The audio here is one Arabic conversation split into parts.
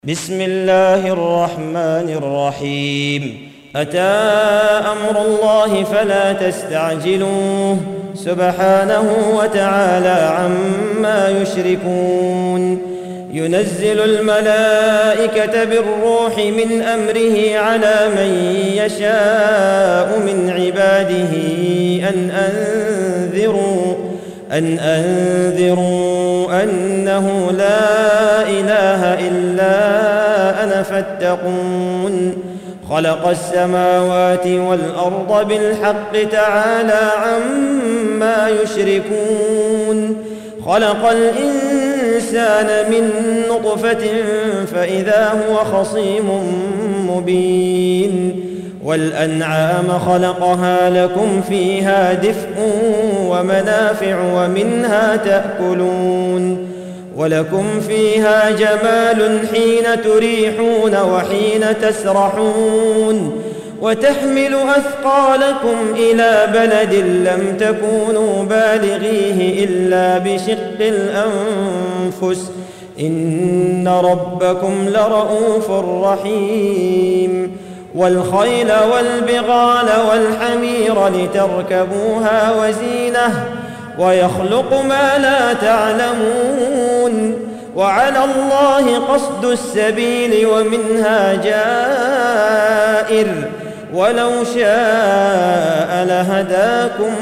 بسم الله الرحمن الرحيم. أتى أمر الله فلا تستعجلوه سبحانه وتعالى عما يشركون. ينزل الملائكة بالروح من أمره على من يشاء من عباده أن أنذروا أنه لا إله إلا أنا فاتقون. خلق السماوات والأرض بالحق تعالى عما يشركون. خلق الإنسان من نطفة فإذا هو خصيم مبين. والأنعام خلقها لكم فيها دفء ومنافع ومنها تأكلون. ولكم فيها جمال حين تريحون وحين تسرحون. وتحمل أثقالكم إلى بلد لم تكونوا بالغيه إلا بشق الأنفس إن ربكم لرؤوف رحيم. والخيل والبغال والحمير لتركبوها وزينة ويخلق ما لا تعلمون. وعلى الله قصد السبيل ومنها جائر ولو شاء لهداكم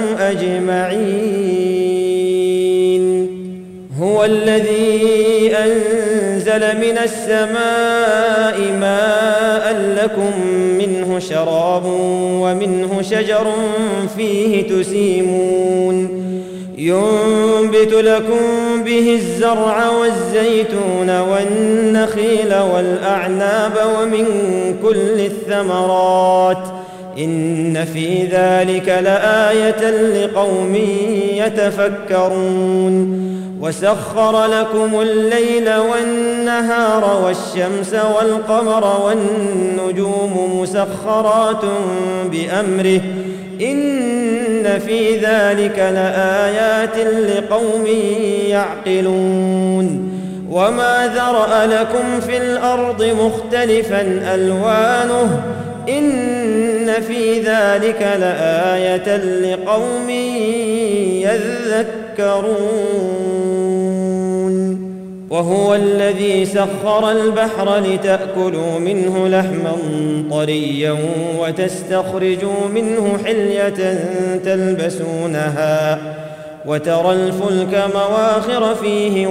أجمعين. هو الذي أنزل من السماء ماء لكم منه شراب ومنه شجر فيه تسيمون. ينبت لكم به الزرع والزيتون والنخيل والأعناب ومن كل الثمرات إن في ذلك لآية لقوم يتفكرون. وسخر لكم الليل والنهار والشمس والقمر والنجوم مسخرات بأمره إن في ذلك لآيات لقوم يعقلون. وما ذرأ لكم في الأرض مختلفا ألوانه إن في ذلك لآية لقوم يذكرون. وهو الذي سخر البحر لتأكلوا منه لحما طريا وتستخرجوا منه حلية تلبسونها وترى الفلك مواخر فيه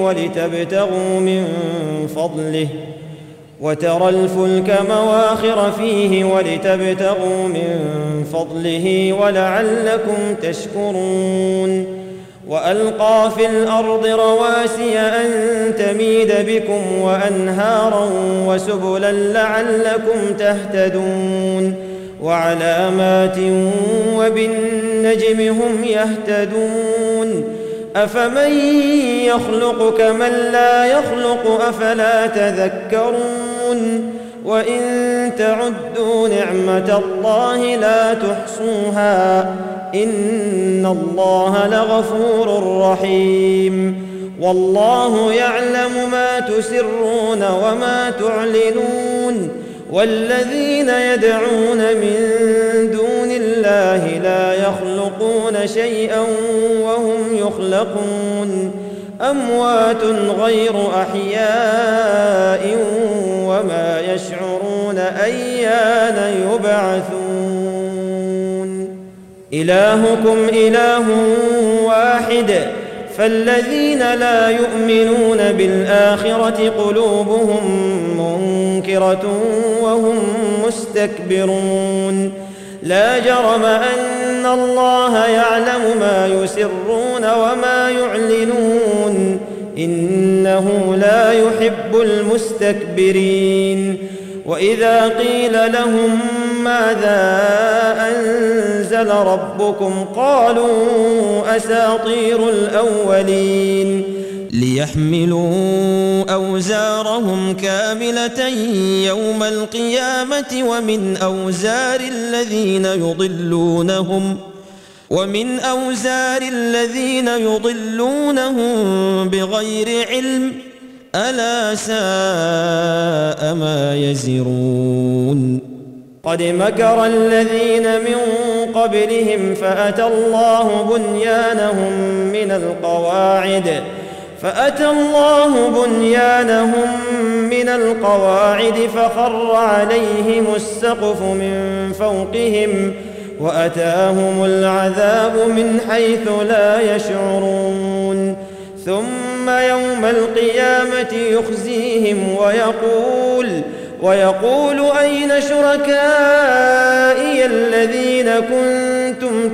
ولتبتغوا من فضله ولعلكم تشكرون. وألقى في الأرض رواسي أن تميد بكم وأنهارا وسبلا لعلكم تهتدون. وعلامات وبالنجم هم يهتدون. أفمن يخلق كمن لا يخلق أفلا تذكرون. وإن تعدوا نعمة الله لا تحصوها إن الله لغفور رحيم. والله يعلم ما تسرون وما تعلنون. والذين يدعون من دون الله لا يخلقون شيئا وهم يخلقون. أموات غير أحياء وما يشعرون أيان يبعثون. إلهكم إله واحد فالذين لا يؤمنون بالآخرة قلوبهم منكرة وهم مستكبرون. لا جرم أن الله يعلم ما يسرون وما يعلنون إنه لا يحب المستكبرين. وإذا قيل لهم ماذا أنزل ربكم قالوا أساطير الأولين ليحملوا أوزارهم كاملة يوم القيامة ومن أوزار الذين يضلونهم بغير علم ألا ساء ما يزرون قد مكر الذين من قبلهم فأتى الله بنيانهم من القواعد فخر عليهم السقف من فوقهم وأتاهم العذاب من حيث لا يشعرون ثم يوم القيامة يخزيهم ويقول أين شركائي الذين كنتم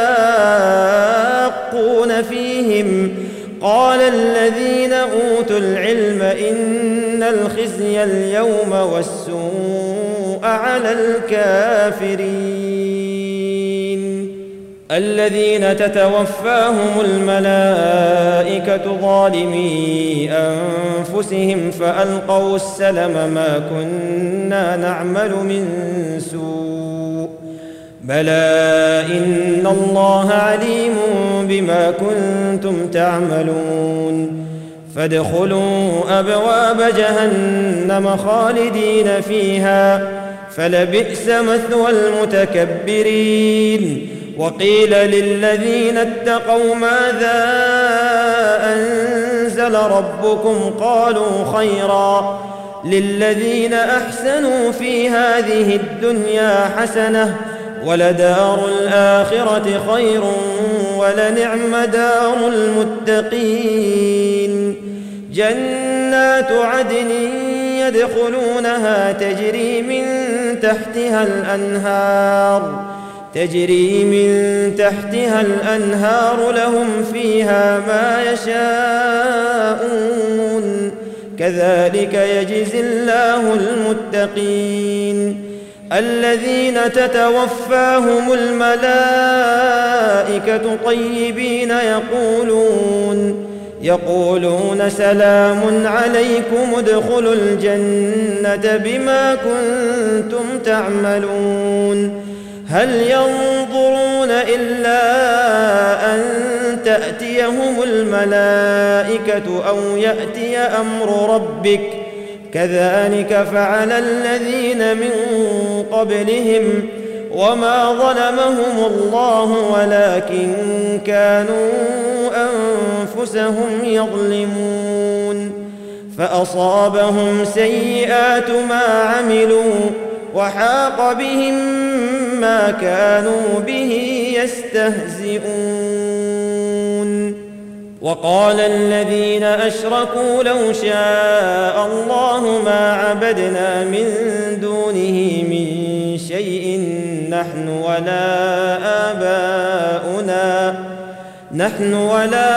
تشاقون فيهم قال الذين أوتوا العلم إن الخزي اليوم والسوء على الكافرين الذين تتوفاهم الملائكة ظالمي أنفسهم فألقوا السلم ما كنا نعمل من سوء بلى إن الله عليم بما كنتم تعملون فادخلوا أبواب جهنم خالدين فيها فلبئس مثوى المتكبرين وقيل للذين اتقوا ماذا أنزل ربكم قالوا خيرا للذين أحسنوا في هذه الدنيا حسنة ولدار الآخرة خير ولنعم دار المتقين جنات عدن يدخلونها تجري من تحتها الأنهار لهم فيها ما يشاءون كذلك يجزي الله المتقين الذين تتوفاهم الملائكة طيبين يقولون سلام عليكم ادخلوا الجنة بما كنتم تعملون هل ينظرون إلا أن تأتيهم الملائكة أو يأتي أمر ربك كذلك فعل الذين من قبلهم وما ظلمهم الله ولكن كانوا أنفسهم يظلمون فأصابهم سيئات ما عملوا وحاق بهم ما كانوا به يستهزئون وقال الذين أشركوا لو شاء الله ما عبدنا من دونه من شيء نحن ولا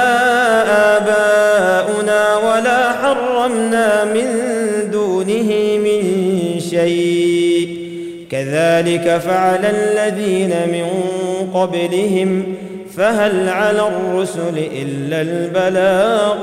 آباؤنا ولا حرمنا من دونه من شيء كذلك فعل الذين من قبلهم فهل على الرسل إلا البلاغ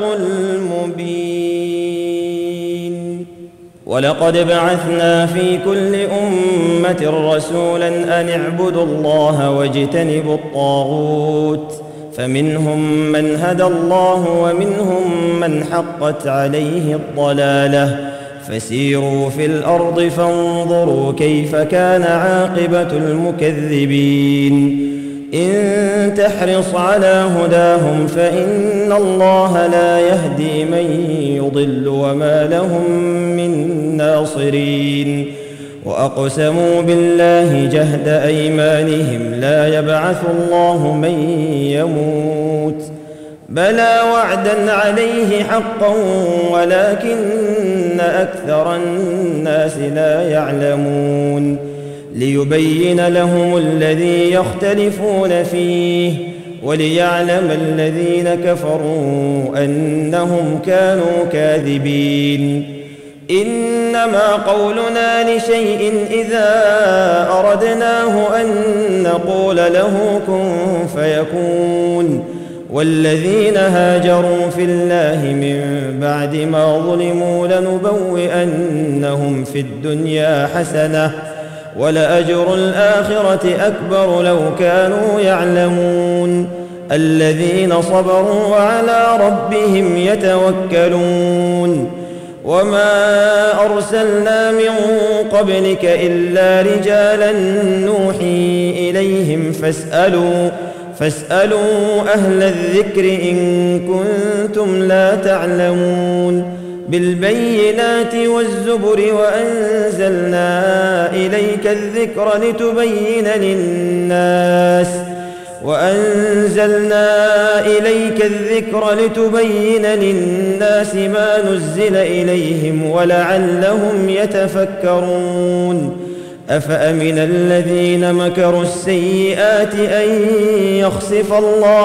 المبين ولقد بعثنا في كل أمة رسولا أن اعبدوا الله واجتنبوا الطاغوت فمنهم من هدى الله ومنهم من حقت عليه الضلالة فسيروا في الأرض فانظروا كيف كان عاقبة المكذبين إن تحرص على هداهم فإن الله لا يهدي من يضل وما لهم من ناصرين وأقسموا بالله جهد أيمانهم لا يبعث الله من يموت بلى وعدا عليه حقا ولكن أكثر الناس لا يعلمون ليبين لهم الذي يختلفون فيه وليعلم الذين كفروا أنهم كانوا كاذبين إنما قولنا لشيء إذا أردناه أن نقول له كن فيكون والذين هاجروا في الله من بعد ما ظلموا لنبوئنهم في الدنيا حسنة ولأجر الآخرة أكبر لو كانوا يعلمون الذين صبروا وعلى ربهم يتوكلون وما أرسلنا من قبلك إلا رجالا نوحي إليهم فاسألوا أهل الذكر إن كنتم لا تعلمون بالبينات والزبر وأنزلنا إليك الذكر لتبين للناس ما نزل إليهم ولعلهم يتفكرون أفأمن الذين مكروا السيئات أن يخسف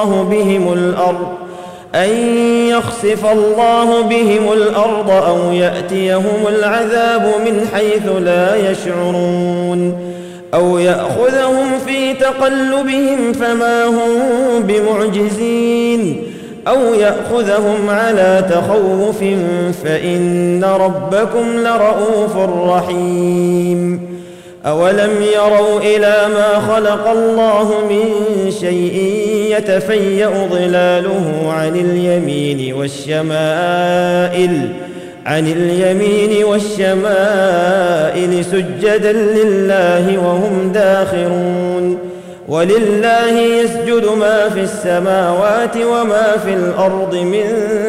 الله بهم الأرض أو يأتيهم العذاب من حيث لا يشعرون أو يأخذهم في تقلبهم فما هم بمعجزين أو يأخذهم على تخوف فإن ربكم لرؤوف رحيم أولم يروا إلى ما خلق الله من شيء يتفيأ ظلاله عن اليمين والشمائل سجدا لله وهم داخرون ولله يسجد ما في السماوات وما في الأرض من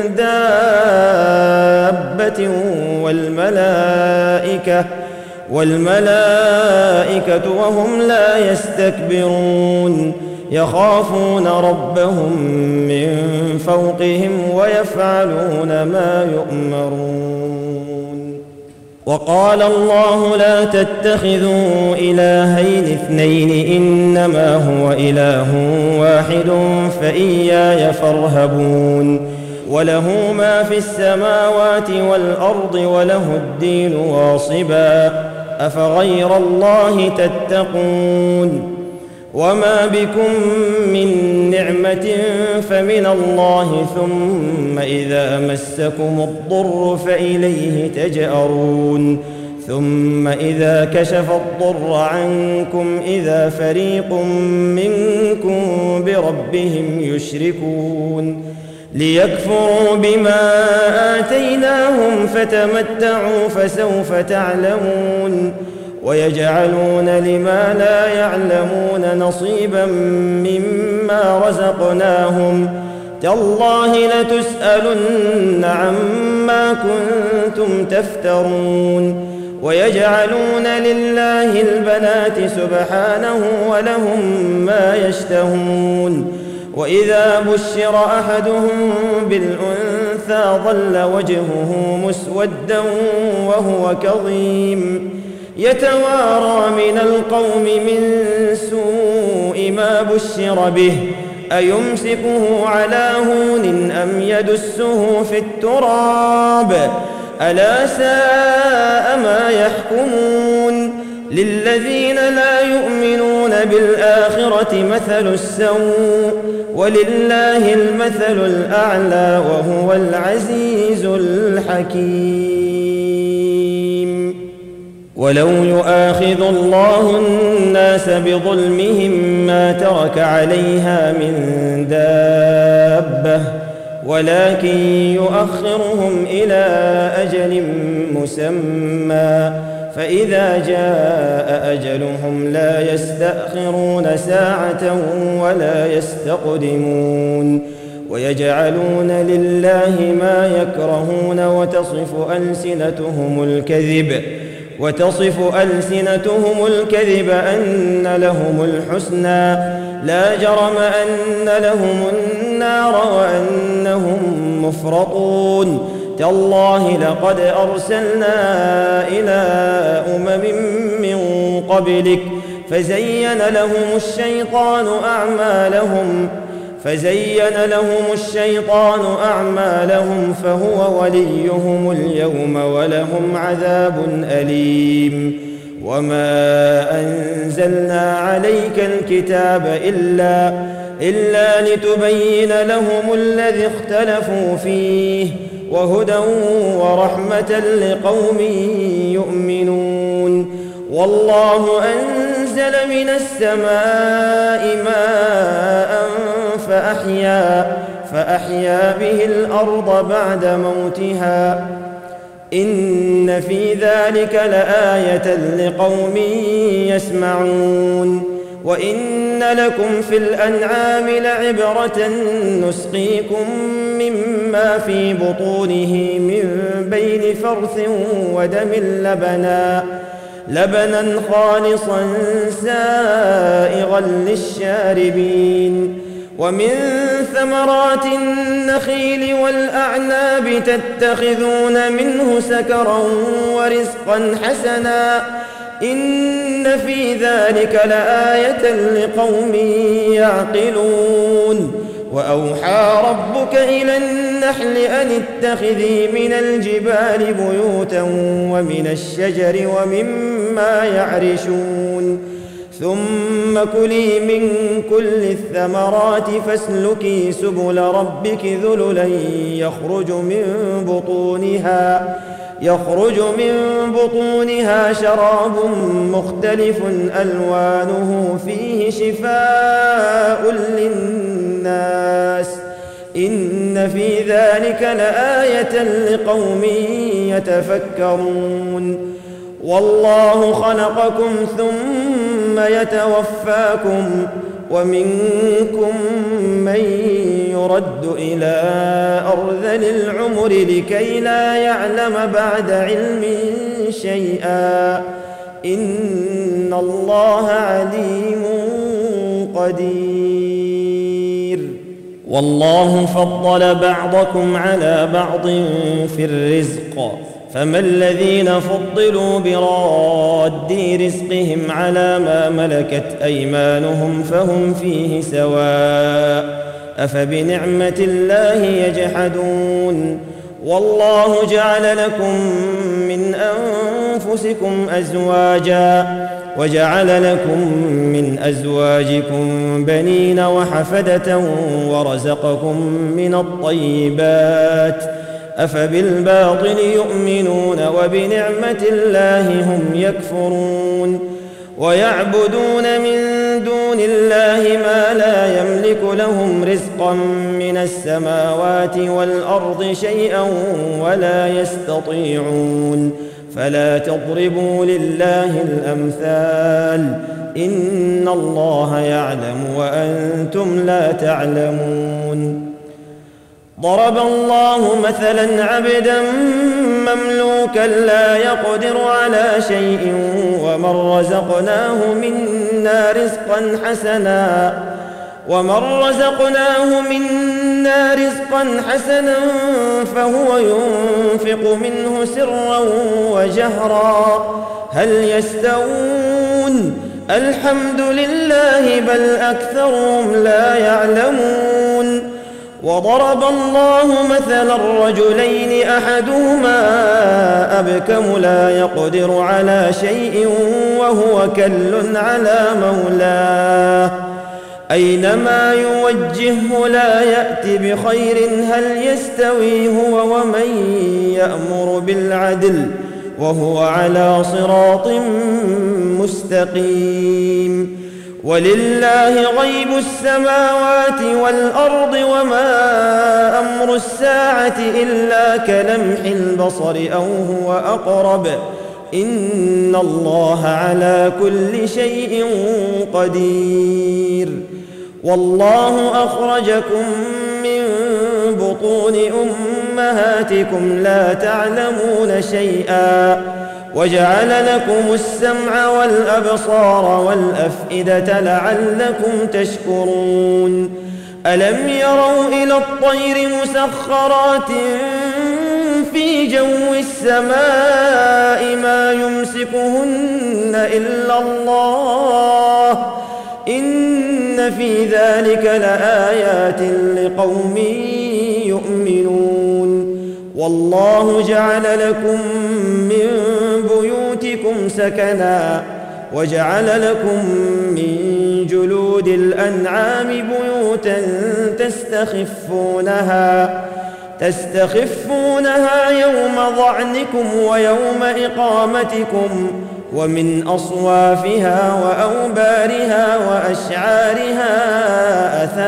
دابة والملائكة وهم لا يستكبرون يخافون ربهم من فوقهم ويفعلون ما يؤمرون. وقال الله لا تتخذوا إلهين اثنين إنما هو إله واحد فإياي فارهبون وله ما في السماوات والأرض وله الدين واصبا أفغير الله تتقون وما بكم من نعمة فمن الله ثم إذا مسكم الضر فإليه تجأرون ثم إذا كشف الضر عنكم إذا فريق منكم بربهم يشركون ليكفروا بما آتيناهم فتمتعوا فسوف تعلمون ويجعلون لما لا يعلمون نصيبا مما رزقناهم تالله لتسألن عما كنتم تفترون ويجعلون لله البنات سبحانه ولهم ما يشتهون وإذا بشر أحدهم بالأنثى ظل وجهه مسودا وهو كظيم يتوارى من القوم من سوء ما بشر به أيمسكه على هون أم يدسه في التراب ألا ساء ما يحكمون للذين لا يؤمنون بالآخرة مثل السوء ولله المثل الأعلى وهو العزيز الحكيم. ولو يؤاخذ الله الناس بظلمهم ما ترك عليها من دابة ولكن يؤخرهم إلى أجل مسمى فإذا جاء أجلهم لا يستأخرون ساعة ولا يستقدمون ويجعلون لله ما يكرهون وتصف ألسنتهم الكذب أن لهم الحسنى لا جرم أن لهم النار وأنهم مفرطون تالله لقد أرسلنا إلى من قبلك فزين لهم الشيطان أعمالهم فهو وليهم اليوم ولهم عذاب أليم وما أنزلنا عليك الكتاب إلا لتبين لهم الذي اختلفوا فيه وهدى ورحمة لقوم يؤمنون والله أنزل من السماء ماء فأحيا به الأرض بعد موتها إن في ذلك لآية لقوم يسمعون وإن لكم في الأنعام لعبرة نسقيكم مما في بطونه من بين فرث ودم لبنا خالصا سائغا للشاربين ومن ثمرات النخيل والأعناب تتخذون منه سكرا ورزقا حسنا إن في ذلك لآية لقوم يعقلون وأوحى ربك إلى النحل أن اتخذي من الجبال بيوتا ومن الشجر ومما يعرشون ثم كلي من كل الثمرات فاسلكي سبل ربك ذللا يخرج من بطونها شراب مختلف ألوانه فيه شفاء للناس إن في ذلك لآية لقوم يتفكرون والله خلقكم ثم يتوفاكم ومنكم من يرد إلى أرذل العمر لكي لا يعلم بعد علم شيئا إن الله عليم قدير والله فضل بعضكم على بعض في الرزق فما الذين فضلوا براد رزقهم على ما ملكت أيمانهم فهم فيه سواء أفبنعمة الله يجحدون والله جعل لكم من أنفسكم أزواجا وجعل لكم من أزواجكم بنين وحفدة ورزقكم من الطيبات أفبالباطل يؤمنون وبنعمة الله هم يكفرون ويعبدون من دون الله ما لا يملك لهم رزقا من السماوات والأرض شيئا ولا يستطيعون فلا تضربوا لله الأمثال إن الله يعلم وأنتم لا تعلمون ضرب الله مثلا عبدا مملوكا لا يقدر على شيء ومن رزقناه منا رزقا حسنا فهو ينفق منه سرا وجهرا هل يستوون الحمد لله بل أكثرهم لا يعلمون وضرب الله مثلا الرجلين أحدهما أبكم لا يقدر على شيء وهو كل على مولاه أينما يوجهه لا يأتي بخير هل يستوي هو ومن يأمر بالعدل وهو على صراط مستقيم ولله غيب السماوات والأرض وما أمر الساعة إلا كلمح البصر أو هو أقرب إن الله على كل شيء قدير والله أخرجكم من بطون أمهاتكم لا تعلمون شيئا وجعل لكم السمع والأبصار والأفئدة لعلكم تشكرون ألم يروا إلى الطير مسخرات في جو السماء ما يمسكهن إلا الله إن في ذلك لآيات لقوم يؤمنون والله جعل لكم من بيوتكم سكنا وجعل لكم من جلود الأنعام بيوتا تستخفونها يوم ظعنكم ويوم إقامتكم ومن أصوافها وأوبارها وأشعارها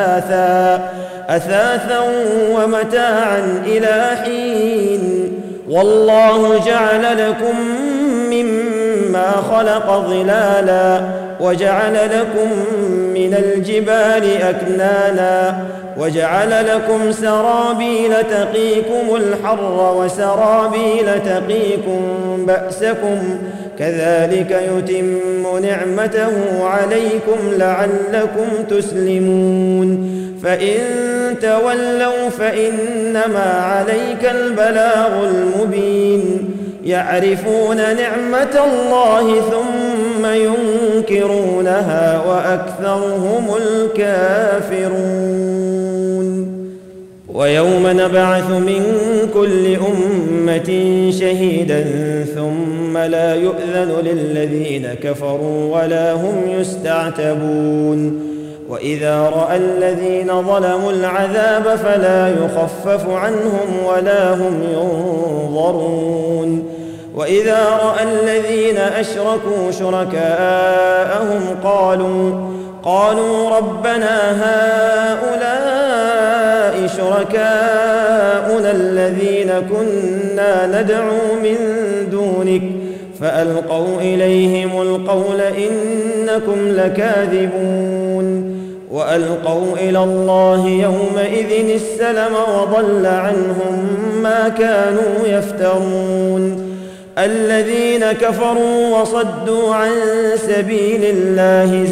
أثاثا ومتاعا إلى حين والله جعل لكم مما خلق ظلالا وجعل لكم من الجبال أكنانا وجعل لكم سرابيل تقيكم الحر وسرابيل تقيكم بأسكم كذلك يتم نعمته عليكم لعلكم تسلمون فإن تولوا فإنما عليك البلاغ المبين يعرفون نعمة الله ثم ينكرونها وأكثرهم الكافرون ويوم نبعث من كل أمة شهيدا ثم لا يؤذن للذين كفروا ولا هم يستعتبون وإذا رأى الذين ظلموا العذاب فلا يخفف عنهم ولا هم ينظرون وإذا رأى الذين أشركوا شركاءهم قالوا ربنا هؤلاء شركاؤنا الذين كنا ندعو من دونك فألقوا إليهم القول إنكم لكاذبون وألقوا إلى الله يومئذ السلم وضل عنهم ما كانوا يفترون الذين كفروا وصدوا عن سبيل الله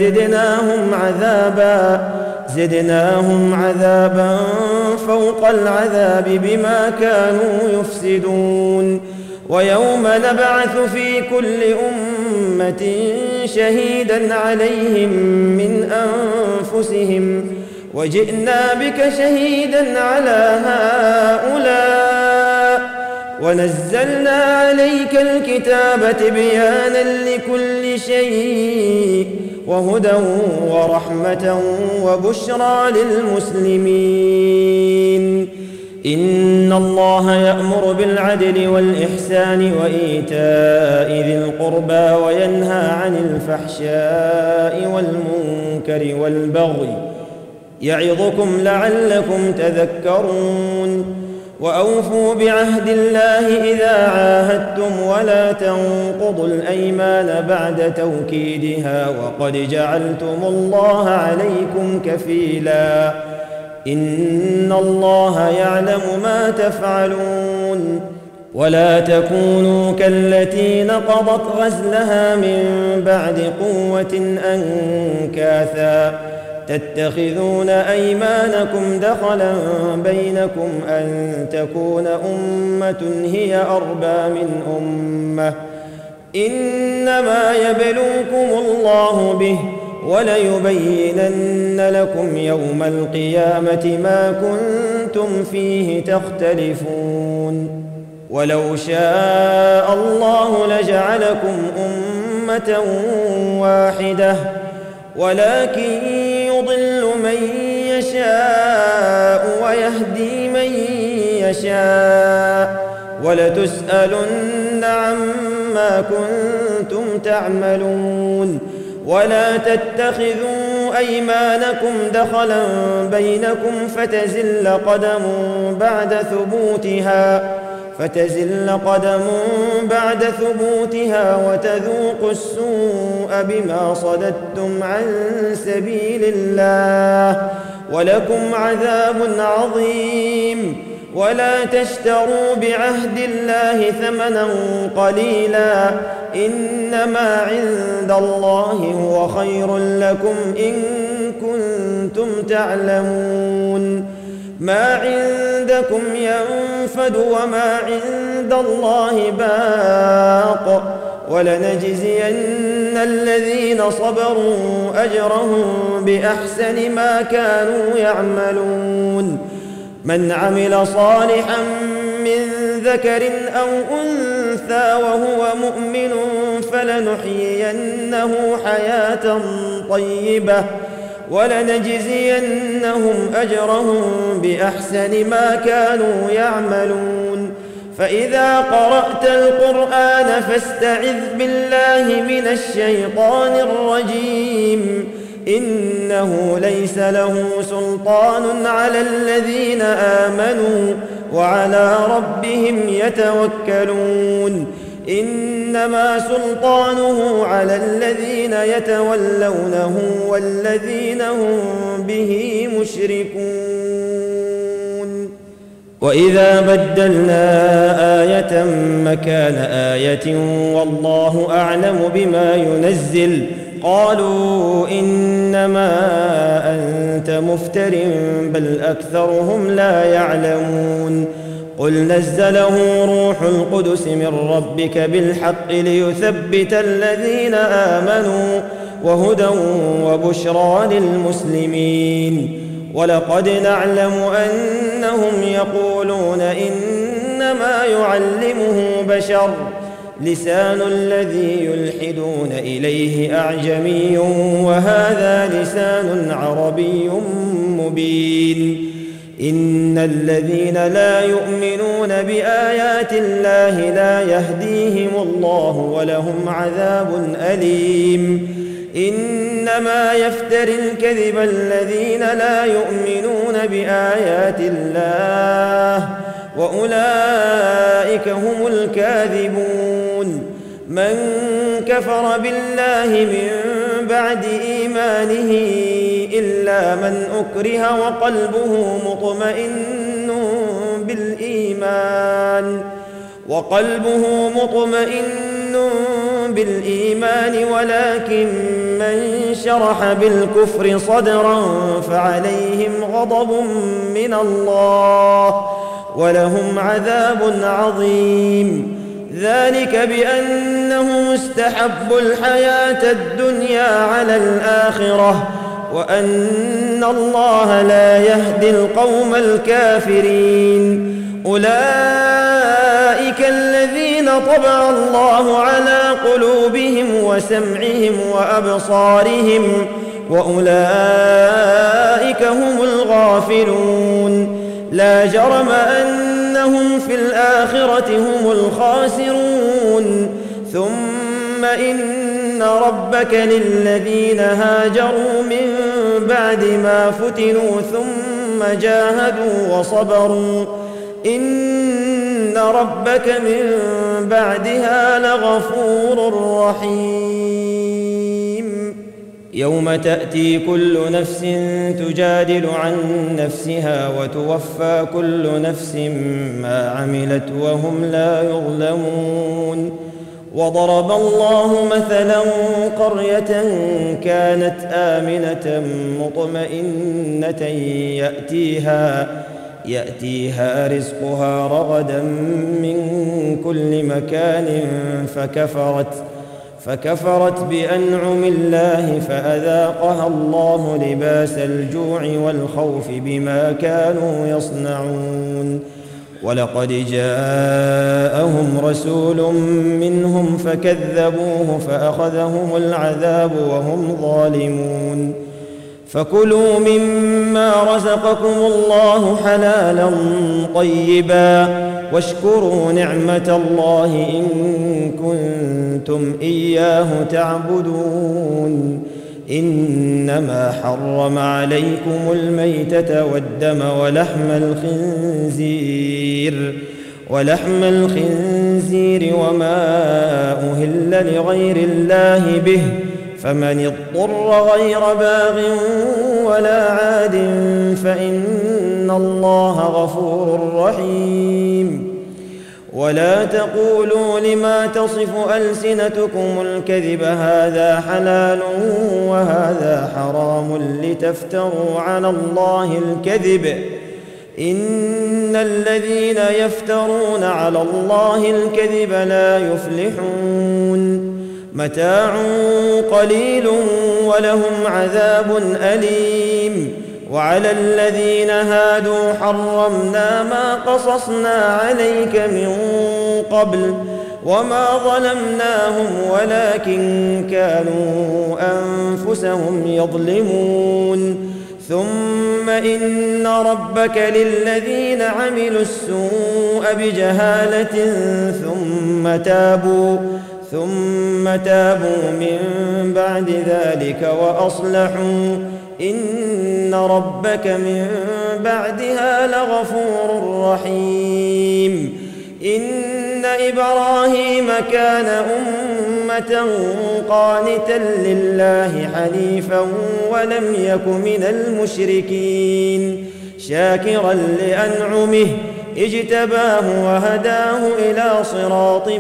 زدناهم عذابا فوق العذاب بما كانوا يفسدون ويوم نبعث في كل أمة شهيدا عليهم من أنفسهم وجئنا بك شهيدا على هؤلاء ونزلنا عليك الكتاب تبيانا لكل شيء وهدى ورحمة وبشرى للمسلمين إن الله يأمر بالعدل والإحسان وإيتاء ذي القربى وينهى عن الفحشاء والمنكر والبغي يعظكم لعلكم تذكرون وأوفوا بعهد الله إذا عاهدتم ولا تنقضوا الأيمان بعد توكيدها وقد جعلتم الله عليكم كفيلا إن الله يعلم ما تفعلون ولا تكونوا كالتي نقضت غزلها من بعد قوة أنكاثا تتخذون أيمانكم دخلا بينكم أن تكون أمة هي أربى من أمة إنما يبلوكم الله به وليبينن لكم يوم القيامة ما كنتم فيه تختلفون ولو شاء الله لجعلكم أمة واحدة ولكن يضل من يشاء ويهدي من يشاء ولتسألن عما كنتم تعملون ولا تتخذوا أيمانكم دخلا بينكم فتزل قدم بعد ثبوتها وتذوقوا السوء بما صددتم عن سبيل الله ولكم عذاب عظيم ولا تشتروا بعهد الله ثمنا قليلا إنما عند الله هو خير لكم إن كنتم تعلمون ما عندكم ينفد وما عند الله باق ولنجزين الذين صبروا أجرهم بأحسن ما كانوا يعملون من عمل صالحا من ذكر أو أنثى وهو مؤمن فلنحيينه حياة طيبة ولنجزينهم أجرهم بأحسن ما كانوا يعملون فإذا قرأت القرآن فاستعذ بالله من الشيطان الرجيم إنه ليس له سلطان على الذين آمنوا وعلى ربهم يتوكلون إنما سلطانه على الذين يتولونه والذين هم به مشركون وإذا بدلنا آية مكان آية والله أعلم بما ينزل قالوا إنما أنت مفتر بل أكثرهم لا يعلمون قل نزله روح القدس من ربك بالحق ليثبت الذين آمنوا وهدى وبشرى للمسلمين ولقد نعلم أنهم يقولون إنما يعلمه بشر لسان الذي يلحدون إليه أعجمي وهذا لسان عربي مبين إن الذين لا يؤمنون بآيات الله لا يهديهم الله ولهم عذاب أليم إنما يفتري الكذب الذين لا يؤمنون بآيات الله وأولئك هم الكاذبون من كفر بالله من بعد إيمانه إلا من أكره وقلبه مطمئن بالإيمان ولكن من شرح بالكفر صدرا فعليهم غضب من الله ولهم عذاب عظيم ذلك بأنهم استحبوا الحياة الدنيا على الآخرة وأن الله لا يهدي القوم الكافرين أولئك الذين طبع الله على قلوبهم وسمعهم وأبصارهم وأولئك هم الغافلون لا جرم أنهم في الآخرة هم الخاسرون ثم إن ربك للذين هاجروا من بعد ما فتنوا ثم جاهدوا وصبروا إن ربك من بعدها لغفور رحيم يوم تأتي كل نفس تجادل عن نفسها وتوفى كل نفس ما عملت وهم لا يظلمون وضرب الله مثلا قرية كانت آمنة مطمئنة يأتيها رزقها رغدا من كل مكان فكفرت بأنعم الله فأذاقها الله لباس الجوع والخوف بما كانوا يصنعون ولقد جاءهم رسول منهم فكذبوه فأخذهم العذاب وهم ظالمون فكلوا مما رزقكم الله حلالا طيبا واشكروا نعمة الله إن كنتم إياه تعبدون إنما حرم عليكم الميتة والدم ولحم الخنزير وما أهل لغير الله به فمن اضطر غير باغ ولا عاد فإن الله غفور رحيم ولا تقولوا لما تصف ألسنتكم الكذب هذا حلال وهذا حرام لتفتروا على الله الكذب إن الذين يفترون على الله الكذب لا يفلحون متاع قليل ولهم عذاب أليم وعلى الذين هادوا حرمنا ما قصصنا عليك من قبل وما ظلمناهم ولكن كانوا أنفسهم يظلمون ثم إن ربك للذين عملوا السوء بجهالة ثم تابوا من بعد ذلك وأصلحوا إن ربك من بعدها لغفور رحيم إن إبراهيم كان أمة قانتا لله حنيفا ولم يك من المشركين شاكرا لأنعمه اجتباه وهداه إلى صراط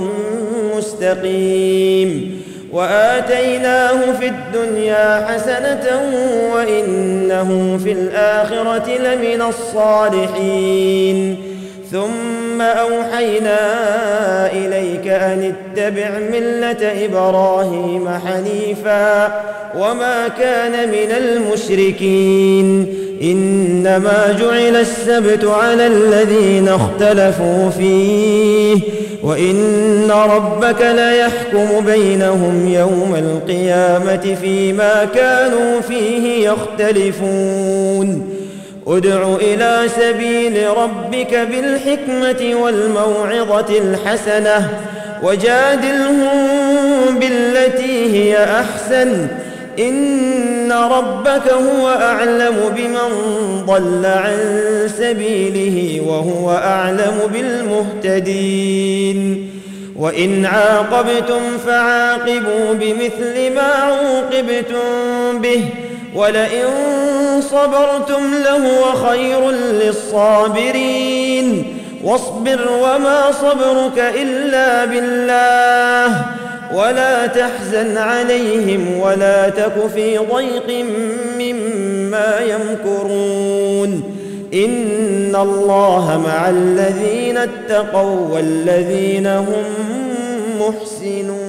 مستقيم وآتيناه في الدنيا حسنة وإنه في الآخرة لمن الصالحين ثم أوحينا إليك أن اتبع ملة إبراهيم حنيفا وما كان من المشركين إنما جعل السبت على الذين اختلفوا فيه وإن ربك ليحكم بينهم يوم القيامة فيما كانوا فيه يختلفون ادع إلى سبيل ربك بالحكمة والموعظة الحسنة وجادلهم بالتي هي أحسن إن ربك هو أعلم بمن ضل عن سبيله وهو أعلم بالمهتدين وإن عاقبتم فعاقبوا بمثل ما عوقبتم به ولئن صبرتم لهو خير للصابرين واصبر وما صبرك إلا بالله ولا تحزن عليهم ولا تك في ضيق مما يمكرون إن الله مع الذين اتقوا والذين هم محسنون